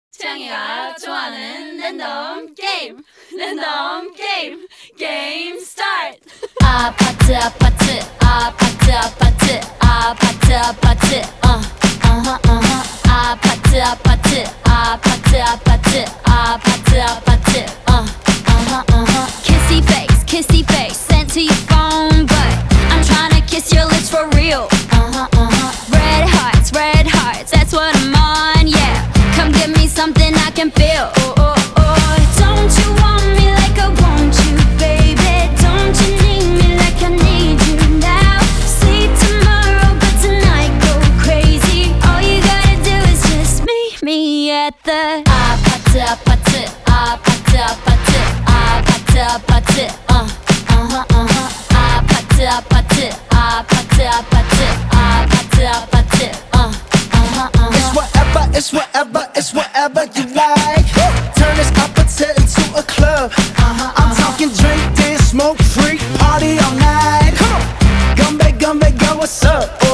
창이가 좋아하는 랜덤 게임 랜덤 게임 게임 스타트 아파트 아파트 아파트 아파트 아파트 아파트 아파트 아파트 아파트 아파트 아파트 아파트 kissy face sent to your phone but I'm tryna kiss your lips for real red hearts that's what I'm on yeah come give me something I can feel don't you want me like I want you baby don't you need me like I need you now sleep tomorrow but tonight go crazy all you gotta do is just meet me at the 아파트 아파트 아파트 아파트 아파트 아파트 아파트 아파트 아파트 아파트 아파트 It's whatever you like. Turn this opposite into a club. I'm talking drink, dance, smoke, freak, party all night. Come on, gumbe, go, what's up?